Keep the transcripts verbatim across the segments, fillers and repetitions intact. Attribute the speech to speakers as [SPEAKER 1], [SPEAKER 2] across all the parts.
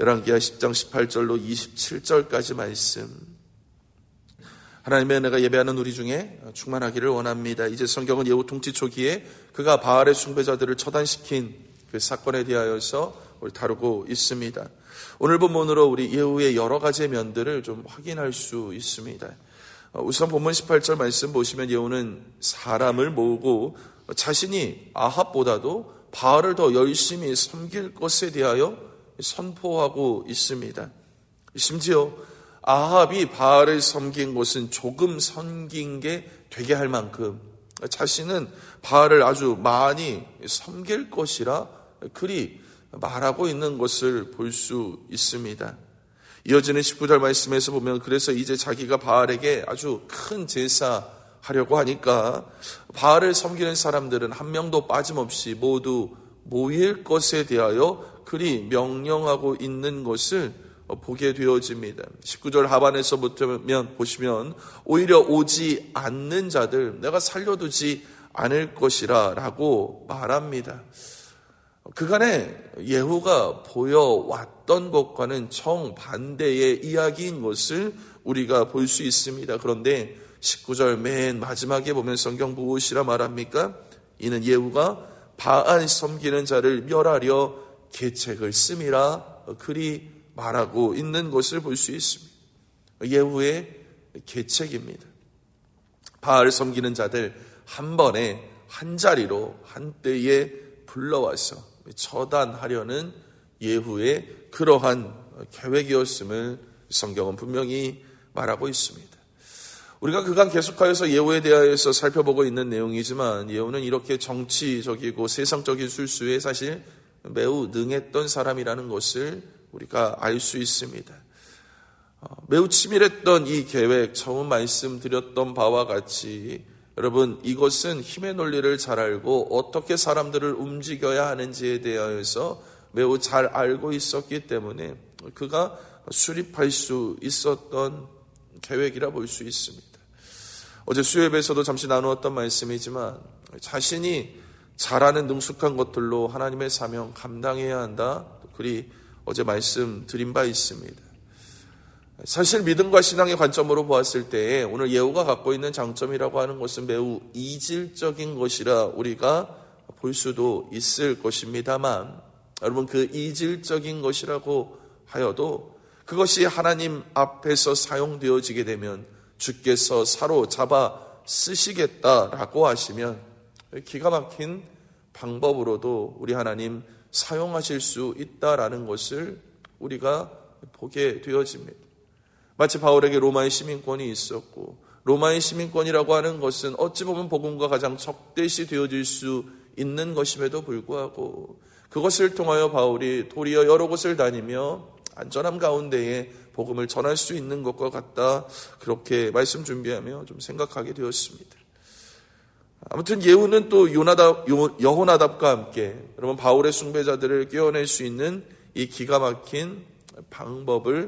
[SPEAKER 1] 열왕기하 십 장 십팔 절로 이십칠 절까지 말씀, 하나님의 은혜가 예배하는 우리 중에 충만하기를 원합니다. 이제 성경은 예후 통치 초기에 그가 바알의 숭배자들을 처단시킨 그 사건에 대하여서 우리 다루고 있습니다. 오늘 본문으로 우리 예후의 여러 가지의 면들을 좀 확인할 수 있습니다. 우선 본문 십팔 절 말씀 보시면 예후는 사람을 모으고 자신이 아합보다도 바알을 더 열심히 섬길 것에 대하여 선포하고 있습니다. 심지어 아합이 바알을 섬긴 것은 조금 섬긴 게 되게 할 만큼 자신은 바알을 아주 많이 섬길 것이라 그리 말하고 있는 것을 볼 수 있습니다. 이어지는 십구 절 말씀에서 보면 그래서 이제 자기가 바알에게 아주 큰 제사 하려고 하니까 바알을 섬기는 사람들은 한 명도 빠짐없이 모두 모일 것에 대하여 그리 명령하고 있는 것을 보게 되어집니다. 십구 절 하반에서부터 보시면 오히려 오지 않는 자들 내가 살려두지 않을 것이라 라고 말합니다. 그간에 예후가 보여왔던 것과는 정반대의 이야기인 것을 우리가 볼 수 있습니다. 그런데 십구 절 맨 마지막에 보면 성경 무엇이라 말합니까? 이는 예후가 바알 섬기는 자를 멸하려 계책을 씀이라 그리 말하고 있는 것을 볼 수 있습니다. 예후의 계책입니다. 바알 섬기는 자들 한 번에 한 자리로 한때에 불러와서 처단하려는 예후의 그러한 계획이었음을 성경은 분명히 말하고 있습니다. 우리가 그간 계속하여서 예후에 대하여서 살펴보고 있는 내용이지만 예후는 이렇게 정치적이고 세상적인 술수에 사실 매우 능했던 사람이라는 것을 우리가 알 수 있습니다. 매우 치밀했던 이 계획, 처음 말씀드렸던 바와 같이 여러분 이것은 힘의 논리를 잘 알고 어떻게 사람들을 움직여야 하는지에 대하여서 매우 잘 알고 있었기 때문에 그가 수립할 수 있었던 계획이라 볼 수 있습니다. 어제 수요예배에서도 잠시 나누었던 말씀이지만 자신이 잘하는 능숙한 것들로 하나님의 사명 감당해야 한다. 그리 어제 말씀드린 바 있습니다. 사실 믿음과 신앙의 관점으로 보았을 때 오늘 예후가 갖고 있는 장점이라고 하는 것은 매우 이질적인 것이라 우리가 볼 수도 있을 것입니다만 여러분 그 이질적인 것이라고 하여도 그것이 하나님 앞에서 사용되어지게 되면 주께서 사로잡아 쓰시겠다라고 하시면 기가 막힌 방법으로도 우리 하나님 사용하실 수 있다라는 것을 우리가 보게 되어집니다. 마치 바울에게 로마의 시민권이 있었고 로마의 시민권이라고 하는 것은 어찌 보면 복음과 가장 적대시 되어질 수 있는 것임에도 불구하고 그것을 통하여 바울이 도리어 여러 곳을 다니며 안전함 가운데에 복음을 전할 수 있는 것과 같다. 그렇게 말씀 준비하며 좀 생각하게 되었습니다. 아무튼 예후는 또 요나답, 여호나답과 함께 여러분 바울의 숭배자들을 깨어낼 수 있는 이 기가 막힌 방법을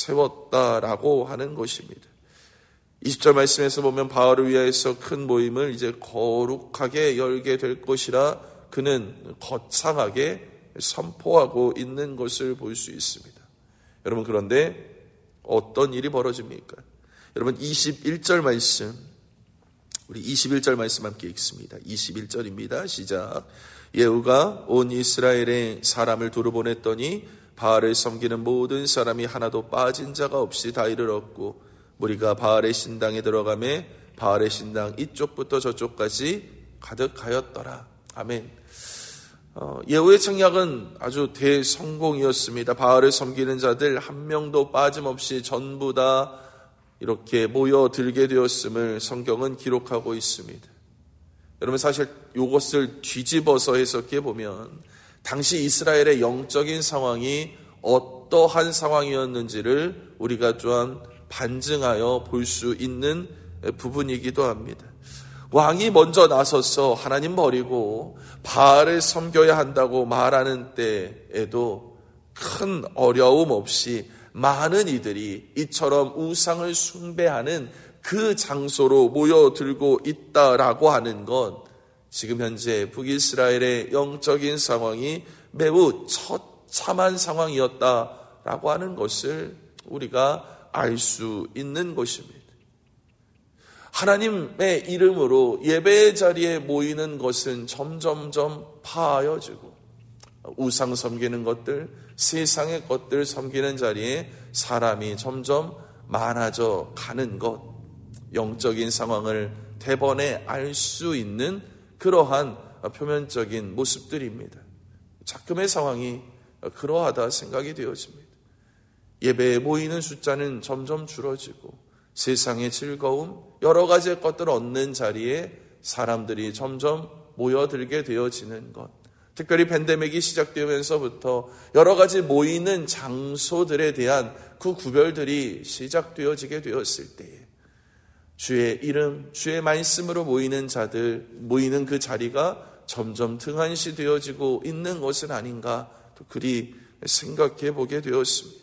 [SPEAKER 1] 세웠다라고 하는 것입니다. 이십 절 말씀에서 보면 바울을 위하여서 큰 모임을 이제 거룩하게 열게 될 것이라 그는 거창하게 선포하고 있는 것을 볼 수 있습니다. 여러분 그런데 어떤 일이 벌어집니까? 여러분 이십일 절 말씀, 우리 이십일 절 말씀 함께 읽습니다. 이십일 절입니다. 시작. 예후가 온 이스라엘에 사람을 두루 보냈더니 바알을 섬기는 모든 사람이 하나도 빠진 자가 없이 다 이르렀고 무리가 바알의 신당에 들어가매 바알의 신당 이쪽부터 저쪽까지 가득하였더라. 아멘. 어, 예후의 청약은 아주 대성공이었습니다. 바알을 섬기는 자들 한 명도 빠짐없이 전부 다 이렇게 모여들게 되었음을 성경은 기록하고 있습니다. 여러분 사실 이것을 뒤집어서 해석해 보면 당시 이스라엘의 영적인 상황이 어떠한 상황이었는지를 우리가 좀 반증하여 볼 수 있는 부분이기도 합니다. 왕이 먼저 나서서 하나님 버리고 바알을 섬겨야 한다고 말하는 때에도 큰 어려움 없이 많은 이들이 이처럼 우상을 숭배하는 그 장소로 모여들고 있다라고 하는 건 지금 현재 북이스라엘의 영적인 상황이 매우 처참한 상황이었다 있다라고 하는 것을 우리가 알 수 있는 것입니다. 하나님의 이름으로 예배의 자리에 모이는 것은 점점점 파하여지고 우상 섬기는 것들, 세상의 것들 섬기는 자리에 사람이 점점 많아져 가는 것, 영적인 상황을 대번에 알 수 있는 그러한 표면적인 모습들입니다. 작금의 상황이 그러하다 생각이 되어집니다. 예배에 모이는 숫자는 점점 줄어지고 세상의 즐거움, 여러 가지 것들을 얻는 자리에 사람들이 점점 모여들게 되어지는 것, 특별히 팬데믹이 시작되면서부터 여러 가지 모이는 장소들에 대한 그 구별들이 시작되어지게 되었을 때에 주의 이름, 주의 말씀으로 모이는 자들, 모이는 그 자리가 점점 등한시 되어지고 있는 것은 아닌가 또 그리 생각해 보게 되었습니다.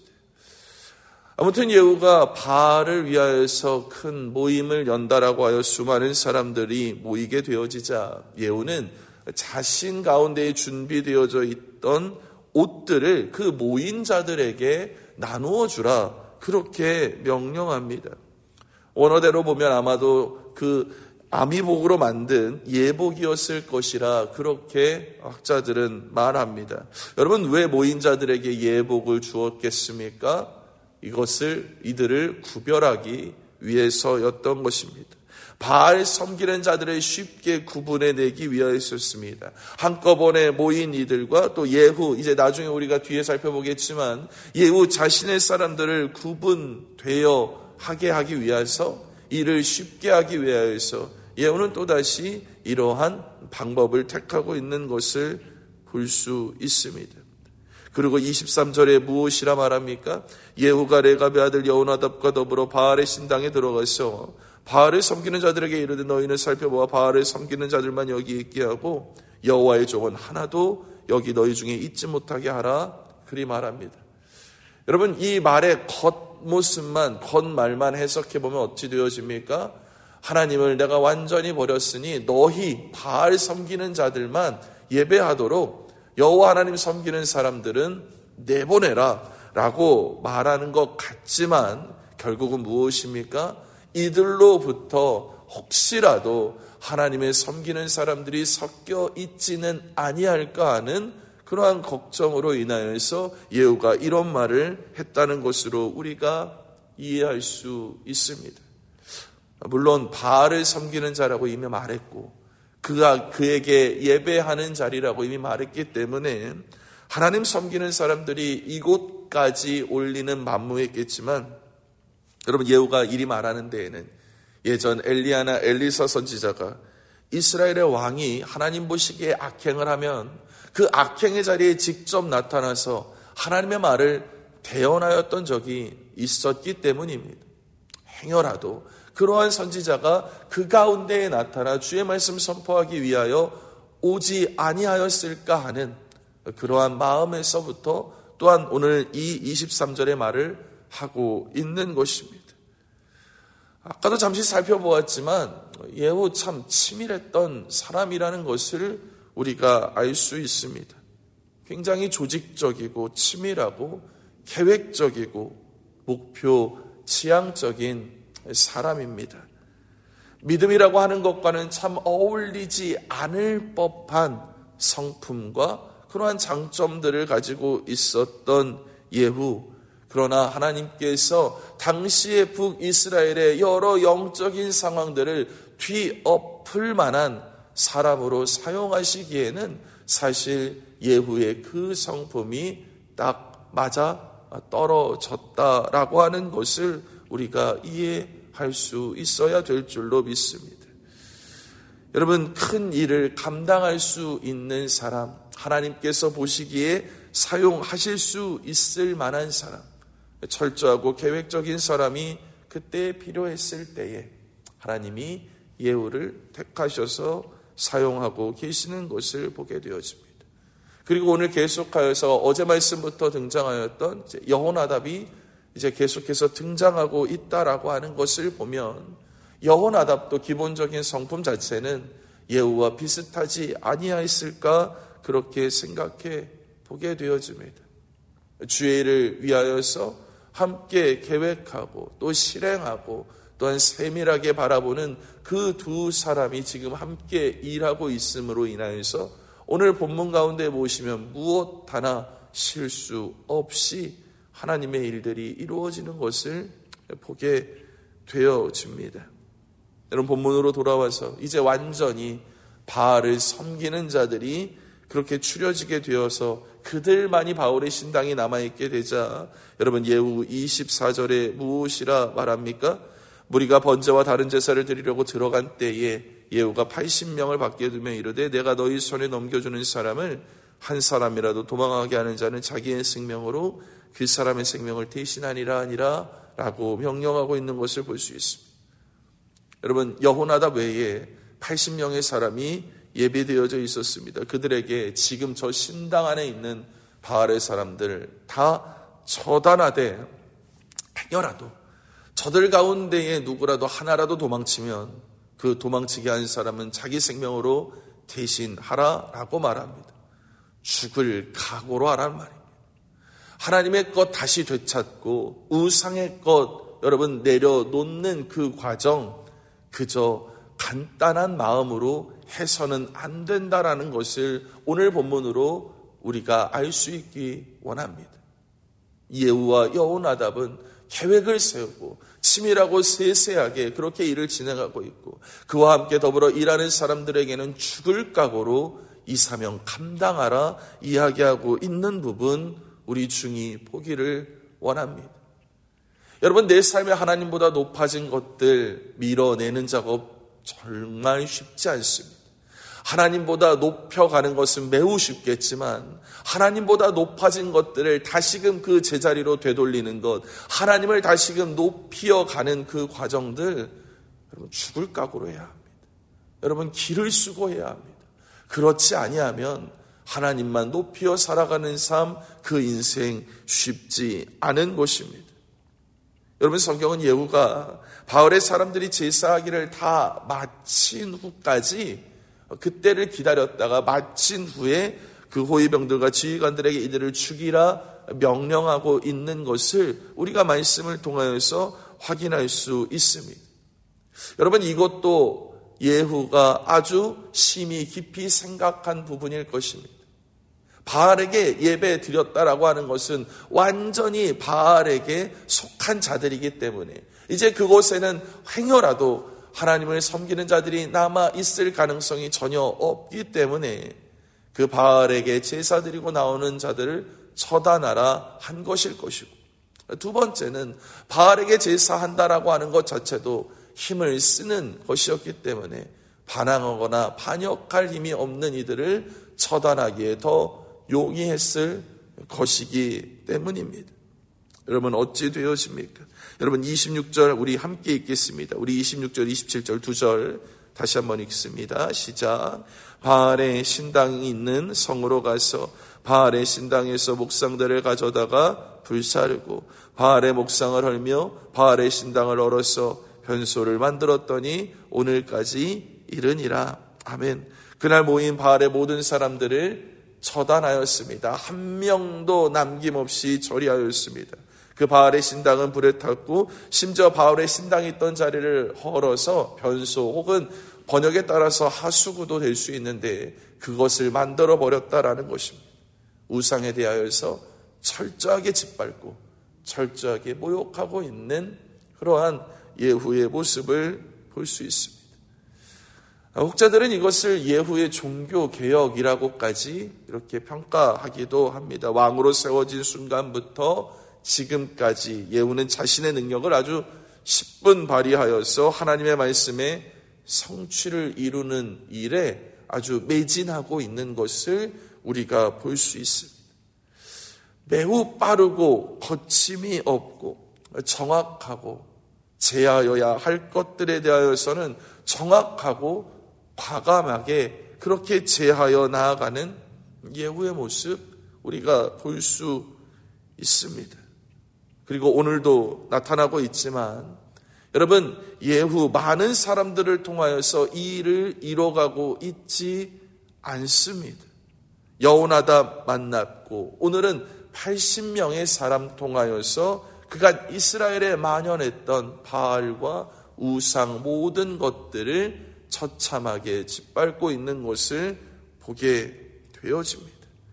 [SPEAKER 1] 아무튼 예후가 바알을 위하여서 큰 모임을 연다라고 하여 수많은 사람들이 모이게 되어지자 예후는 자신 가운데에 준비되어져 있던 옷들을 그 모인 자들에게 나누어 주라 그렇게 명령합니다. 원어대로 보면 아마도 그 아미복으로 만든 예복이었을 것이라 그렇게 학자들은 말합니다. 여러분, 왜 모인 자들에게 예복을 주었겠습니까? 이것을 이들을 구별하기 위해서였던 것입니다. 바알 섬기는 자들을 쉽게 구분해내기 위하였습니다. 한꺼번에 모인 이들과 또 예후, 이제 나중에 우리가 뒤에 살펴보겠지만 예후 자신의 사람들을 구분되어 하게 하기 위해서, 이를 쉽게 하기 위하여서 예후는 또다시 이러한 방법을 택하고 있는 것을 볼 수 있습니다. 그리고 이십삼 절에 무엇이라 말합니까? 예후가 레갑의 아들 여호나답과 더불어 바알의 신당에 들어가서 바알을 섬기는 자들에게 이르되 너희는 살펴보아 바알을 섬기는 자들만 여기 있게 하고 여호와의 종은 하나도 여기 너희 중에 있지 못하게 하라 그리 말합니다. 여러분, 이 말의 겉모습만, 겉말만 해석해보면 어찌 되어집니까? 하나님을 내가 완전히 버렸으니 너희 바알 섬기는 자들만 예배하도록 여호와 하나님 섬기는 사람들은 내보내라 라고 말하는 것 같지만 결국은 무엇입니까? 이들로부터 혹시라도 하나님의 섬기는 사람들이 섞여 있지는 아니할까 하는 그러한 걱정으로 인하여서 예후가 이런 말을 했다는 것으로 우리가 이해할 수 있습니다. 물론 바알을 섬기는 자라고 이미 말했고 그가 그에게 예배하는 자리라고 이미 말했기 때문에 하나님 섬기는 사람들이 이곳까지 올리는 만무했겠지만, 여러분, 예후가 이리 말하는 데에는 예전 엘리야나 엘리사 선지자가 이스라엘의 왕이 하나님 보시기에 악행을 하면 그 악행의 자리에 직접 나타나서 하나님의 말을 대언하였던 적이 있었기 때문입니다. 행여라도 그러한 선지자가 그 가운데에 나타나 주의 말씀 선포하기 위하여 오지 아니하였을까 하는 그러한 마음에서부터 또한 오늘 이 이십삼 절의 말을 하고 있는 것입니다. 아까도 잠시 살펴보았지만 예후 참 치밀했던 사람이라는 것을 우리가 알 수 있습니다. 굉장히 조직적이고 치밀하고 계획적이고 목표 지향적인 사람입니다. 믿음이라고 하는 것과는 참 어울리지 않을 법한 성품과 그러한 장점들을 가지고 있었던 예후. 그러나 하나님께서 당시의 북이스라엘의 여러 영적인 상황들을 뒤엎을 만한 사람으로 사용하시기에는 사실 예후의 그 성품이 딱 맞아 떨어졌다라고 하는 것을 우리가 이해할 수 있어야 될 줄로 믿습니다. 여러분, 큰 일을 감당할 수 있는 사람, 하나님께서 보시기에 사용하실 수 있을 만한 사람, 철저하고 계획적인 사람이 그때 필요했을 때에 하나님이 예후를 택하셔서 사용하고 계시는 것을 보게 되어집니다. 그리고 오늘 계속하여서 어제 말씀부터 등장하였던 여호나답이 이제 계속해서 등장하고 있다라고 하는 것을 보면 여호나답도 기본적인 성품 자체는 예후와 비슷하지 아니하였을까 그렇게 생각해 보게 되어집니다. 주의 일을 위하여서 함께 계획하고 또 실행하고 또한 세밀하게 바라보는 그 두 사람이 지금 함께 일하고 있음으로 인하여서 오늘 본문 가운데 보시면 무엇 하나 실수 없이 하나님의 일들이 이루어지는 것을 보게 되어집니다. 여러분, 본문으로 돌아와서 이제 완전히 바알을 섬기는 자들이 그렇게 추려지게 되어서 그들만이 바울의 신당이 남아있게 되자 여러분, 예후 이십사 절에 무엇이라 말합니까? 무리가 번제와 다른 제사를 드리려고 들어간 때에 예후가 팔십 명을 밖에 두며 이르되 내가 너희 손에 넘겨주는 사람을 한 사람이라도 도망하게 하는 자는 자기의 생명으로 그 사람의 생명을 대신하니라 하니라 라고 명령하고 있는 것을 볼 수 있습니다. 여러분, 여호나답 외에 팔십 명의 사람이 예비되어져 있었습니다. 그들에게 지금 저 신당 안에 있는 바알의 사람들 다 처단하되 행여라도 저들 가운데에 누구라도 하나라도 도망치면 그 도망치게 한 사람은 자기 생명으로 대신하라라고 말합니다. 죽을 각오로 하라는 말입니다. 하나님의 것 다시 되찾고 우상의 것 여러분 내려놓는 그 과정, 그저 간단한 마음으로 해서는 안 된다라는 것을 오늘 본문으로 우리가 알 수 있기 원합니다. 예후와 여호나답은 계획을 세우고 치밀하고 세세하게 그렇게 일을 진행하고 있고 그와 함께 더불어 일하는 사람들에게는 죽을 각오로 이 사명 감당하라 이야기하고 있는 부분 우리 중이 보기를 원합니다. 여러분, 내 삶에 하나님보다 높아진 것들 밀어내는 작업 정말 쉽지 않습니다. 하나님보다 높여가는 것은 매우 쉽겠지만 하나님보다 높아진 것들을 다시금 그 제자리로 되돌리는 것, 하나님을 다시금 높이어가는 그 과정들 여러분 죽을 각오로 해야 합니다. 여러분 길을 쓰고 해야 합니다. 그렇지 아니하면 하나님만 높이어 살아가는 삶, 그 인생 쉽지 않은 것입니다. 여러분, 성경은 예후가 바울의 사람들이 제사하기를 다 마친 후까지 그때를 기다렸다가 마친 후에 그 호위병들과 지휘관들에게 이들을 죽이라 명령하고 있는 것을 우리가 말씀을 통하여서 확인할 수 있습니다. 여러분, 이것도 예후가 아주 심히 깊이 생각한 부분일 것입니다. 바알에게 예배 드렸다라고 하는 것은 완전히 바알에게 속한 자들이기 때문에 이제 그곳에는 행여라도 하나님을 섬기는 자들이 남아 있을 가능성이 전혀 없기 때문에 그 바알에게 제사 드리고 나오는 자들을 처단하라 한 것일 것이고, 두 번째는 바알에게 제사한다라고 하는 것 자체도 힘을 쓰는 것이었기 때문에 반항하거나 반역할 힘이 없는 이들을 처단하기에 더 용이했을 것이기 때문입니다. 여러분, 어찌 되어집니까? 여러분, 이십육 절 우리 함께 읽겠습니다. 우리 이십육 절, 이십칠 절 두 절 다시 한번 읽습니다. 시작. 바알의 신당이 있는 성으로 가서 바알의 신당에서 목상들을 가져다가 불사르고 바알의 목상을 헐며 바알의 신당을 얼어서 변소를 만들었더니 오늘까지 이르니라. 아멘. 그날 모인 바알의 모든 사람들을 처단하였습니다. 한 명도 남김없이 처리하였습니다. 그 바알의 신당은 불에 탔고 심지어 바알의 신당이 있던 자리를 헐어서 변소 혹은 번역에 따라서 하수구도 될 수 있는데 그것을 만들어 버렸다라는 것입니다. 우상에 대하여서 철저하게 짓밟고 철저하게 모욕하고 있는 그러한 예후의 모습을 볼 수 있습니다. 혹자들은 이것을 예후의 종교개혁이라고까지 이렇게 평가하기도 합니다. 왕으로 세워진 순간부터 지금까지 예후는 자신의 능력을 아주 십분 발휘하여서 하나님의 말씀에 성취를 이루는 일에 아주 매진하고 있는 것을 우리가 볼 수 있습니다. 매우 빠르고 거침이 없고 정확하고 제하여야 할 것들에 대하여서는 정확하고 과감하게 그렇게 제하여 나아가는 예후의 모습 우리가 볼 수 있습니다. 그리고 오늘도 나타나고 있지만 여러분, 예후 많은 사람들을 통하여서 이 일을 이뤄가고 있지 않습니다. 여호나답 만났고 오늘은 팔십 명의 사람 통하여서 그가 이스라엘에 만연했던 바알과 우상 모든 것들을 처참하게 짓밟고 있는 것을 보게 되어집니다.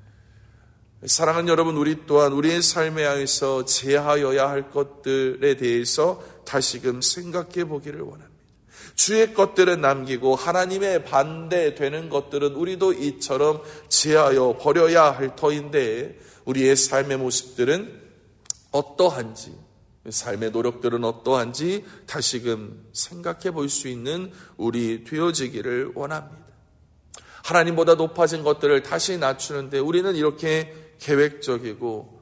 [SPEAKER 1] 사랑하는 여러분, 우리 또한 우리의 삶에 하여서 제하여야 할 것들에 대해서 다시금 생각해 보기를 원합니다. 주의 것들은 남기고 하나님의 반대되는 것들은 우리도 이처럼 제하여 버려야 할 터인데, 우리의 삶의 모습들은 어떠한지, 삶의 노력들은 어떠한지 다시금 생각해 볼 수 있는 우리 되어지기를 원합니다. 하나님보다 높아진 것들을 다시 낮추는데 우리는 이렇게 계획적이고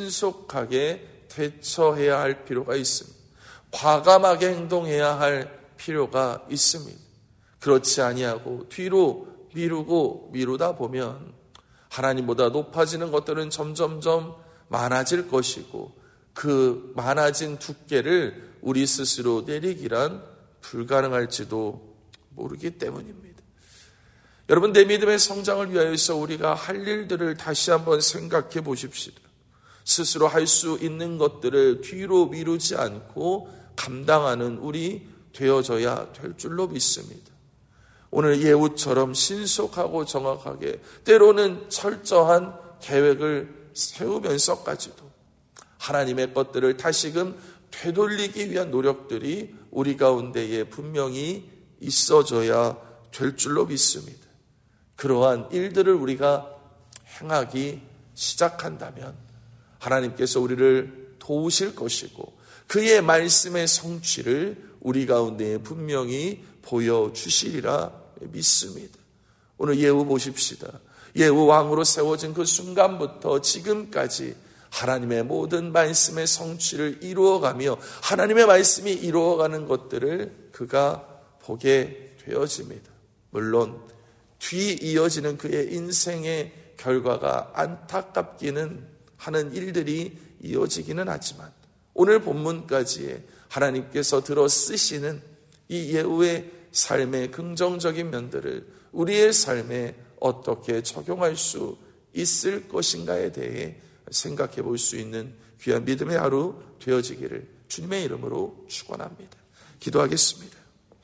[SPEAKER 1] 신속하게 대처해야 할 필요가 있습니다. 과감하게 행동해야 할 필요가 있습니다. 그렇지 아니하고 뒤로 미루고 미루다 보면 하나님보다 높아지는 것들은 점점점 많아질 것이고, 그 많아진 두께를 우리 스스로 내리기란 불가능할지도 모르기 때문입니다. 여러분, 내 믿음의 성장을 위하여서 우리가 할 일들을 다시 한번 생각해 보십시다. 스스로 할 수 있는 것들을 뒤로 미루지 않고 감당하는 우리 되어져야 될 줄로 믿습니다. 오늘 예후처럼 신속하고 정확하게, 때로는 철저한 계획을 세우면서까지도 하나님의 것들을 다시금 되돌리기 위한 노력들이 우리 가운데에 분명히 있어져야 될 줄로 믿습니다. 그러한 일들을 우리가 행하기 시작한다면 하나님께서 우리를 도우실 것이고, 그의 말씀의 성취를 우리 가운데에 분명히 보여주시리라 믿습니다. 오늘 예후 보십시다. 예후 왕으로 세워진 그 순간부터 지금까지 하나님의 모든 말씀의 성취를 이루어가며 하나님의 말씀이 이루어가는 것들을 그가 보게 되어집니다. 물론 뒤 이어지는 그의 인생의 결과가 안타깝기는 하는 일들이 이어지기는 하지만, 오늘 본문까지의 하나님께서 들어 쓰시는 이 예후의 삶의 긍정적인 면들을 우리의 삶에 어떻게 적용할 수 있을 것인가에 대해 생각해 볼 수 있는 귀한 믿음의 하루 되어지기를 주님의 이름으로 축원합니다. 기도하겠습니다.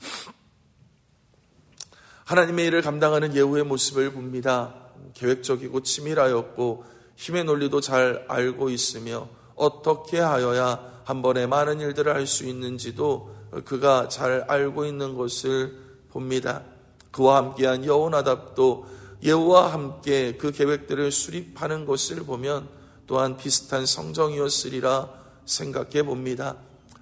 [SPEAKER 1] 하나님의 일을 감당하는 예후의 모습을 봅니다. 계획적이고 치밀하였고 힘의 논리도 잘 알고 있으며 어떻게 하여야 한 번에 많은 일들을 할 수 있는지도 그가 잘 알고 있는 것을 봅니다. 그와 함께한 여호나답도 예후와 함께 그 계획들을 수립하는 것을 보면 또한 비슷한 성정이었으리라 생각해 봅니다.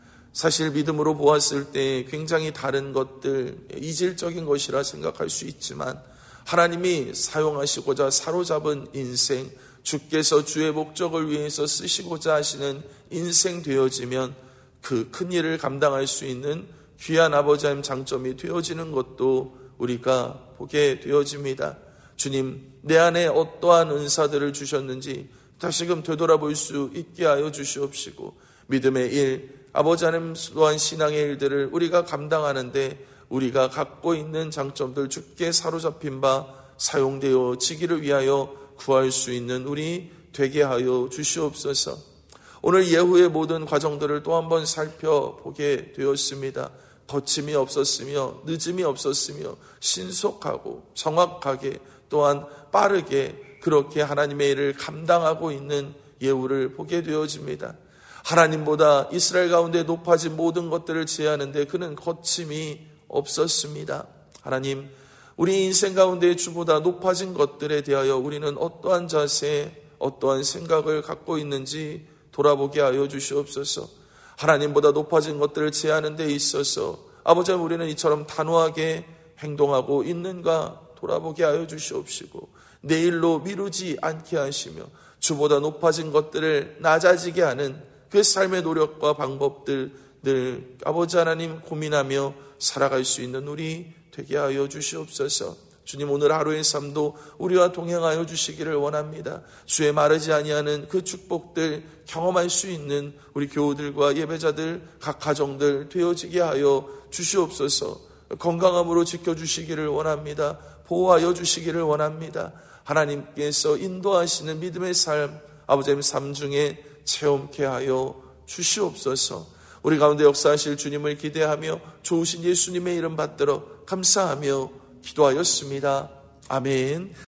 [SPEAKER 1] 사실 믿음으로 보았을 때 굉장히 다른 것들, 이질적인 것이라 생각할 수 있지만 하나님이 사용하시고자 사로잡은 인생, 주께서 주의 목적을 위해서 쓰시고자 하시는 인생 되어지면 그 큰 일을 감당할 수 있는 귀한 아버지 하나님 장점이 되어지는 것도 우리가 보게 되어집니다. 주님, 내 안에 어떠한 은사들을 주셨는지 다시금 되돌아볼 수 있게 하여 주시옵시고, 믿음의 일, 아버지 하나님 또한 신앙의 일들을 우리가 감당하는데 우리가 갖고 있는 장점들 주께 사로잡힌 바 사용되어지기를 위하여 구할 수 있는 우리 되게 하여 주시옵소서. 오늘 예후의 모든 과정들을 또 한 번 살펴보게 되었습니다. 거침이 없었으며 늦음이 없었으며 신속하고 정확하게 또한 빠르게 그렇게 하나님의 일을 감당하고 있는 예후를 보게 되어집니다. 하나님보다 이스라엘 가운데 높아진 모든 것들을 제하는데 그는 거침이 없었습니다. 하나님, 우리 인생 가운데 주보다 높아진 것들에 대하여 우리는 어떠한 자세, 어떠한 생각을 갖고 있는지 돌아보게 하여 주시옵소서. 하나님보다 높아진 것들을 제하는 데 있어서 아버지, 우리는 이처럼 단호하게 행동하고 있는가 돌아보게 하여 주시옵시고, 내일로 미루지 않게 하시며 주보다 높아진 것들을 낮아지게 하는 그 삶의 노력과 방법들 늘 아버지 하나님 고민하며 살아갈 수 있는 우리 되게 하여 주시옵소서. 주님, 오늘 하루의 삶도 우리와 동행하여 주시기를 원합니다. 주의 마르지 아니하는 그 축복들 경험할 수 있는 우리 교우들과 예배자들 각 가정들 되어지게 하여 주시옵소서. 건강함으로 지켜주시기를 원합니다. 보호하여 주시기를 원합니다. 하나님께서 인도하시는 믿음의 삶 아버지님 삶 중에 체험케 하여 주시옵소서. 우리 가운데 역사하실 주님을 기대하며 좋으신 예수님의 이름 받들어 감사하며 기도하였습니다. 아멘.